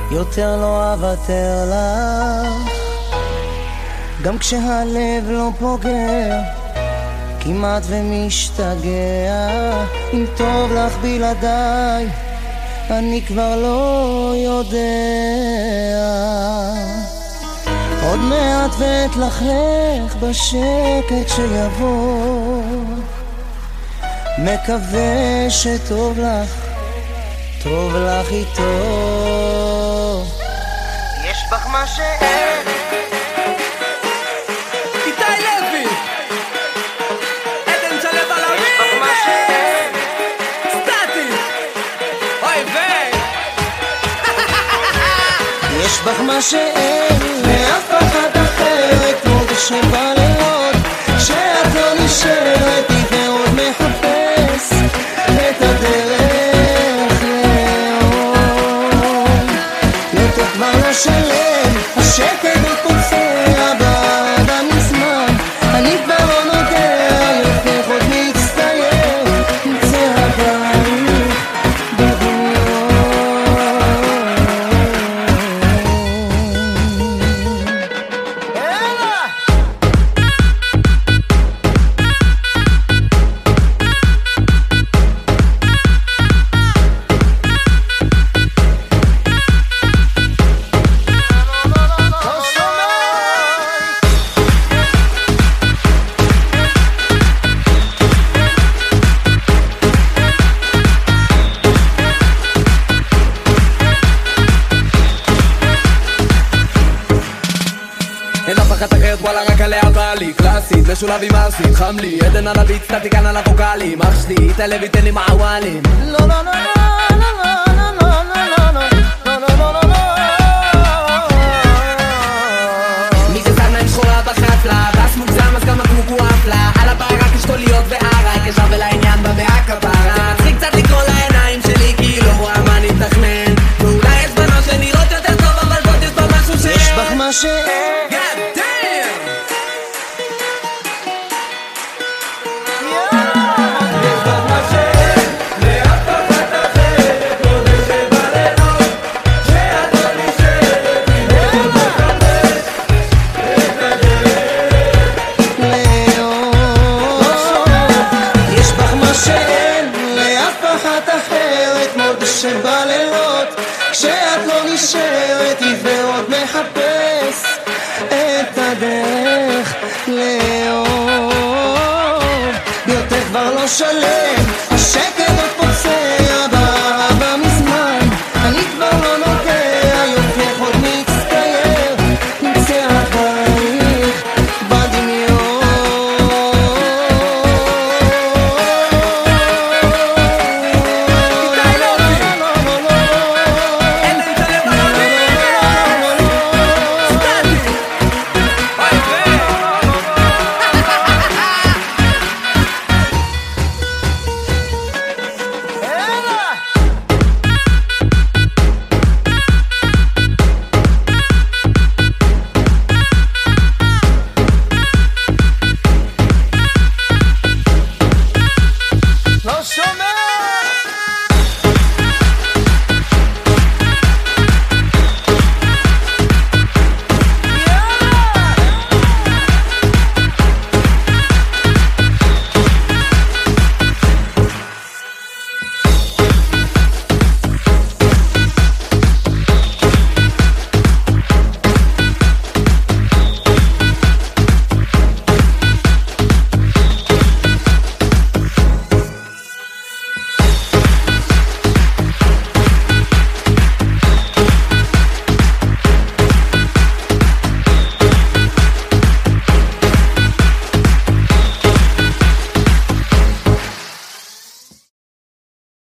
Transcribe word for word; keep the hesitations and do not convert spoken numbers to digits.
יותר לא אוותר לך, גם כשהלב לא פוגע, כמעט ומשתגע. אם טוב לך בלעדיי, אני כבר לא יודע. עוד מעט ואתלכלך בשקט שיבוא, מקווה שטוב לך, טוב לך איתו. יש בך מה שאין. איתי לוי, עדן שלב על הרימי, סטטי, אוי ויי. יש בך מה שאין לאף אחת אחרת, כמו בשבלילות שאת לא נשארת, ועוד מחפש את הדרך לאור. יותר כבר לשלם, השקט מתפוצע בעדה מזמן, אני כבר לא נוגע, יותר עוד מצטייר, נצא הבית בדמיון. אין אף אחת אחרת, וואלה רק עליה בא לי. קלאסית, משולב עם ארסית, חם לי עדן על הביט, סטטי כאן על הווקלים. אח שלי, איתי לוי תן לי מעוואלים. לא לא לא לא לא לא לא לא לא לא לא. מי זה זמן שחורה בחפלה, בס מוגזם אז גם הקוקו אפלה. על הבא רק אשתוליות וערק, ישר ולעניין במאה כפרה. זה מצחיק קצת לקרוא לעיניים שלי כאילו מה נתכנן, ואולי יש בנו שנראות יותר טוב, אבל בוא יש בה משהו ש... יש בך מה שאין. שבלילות כשאת לא נשארת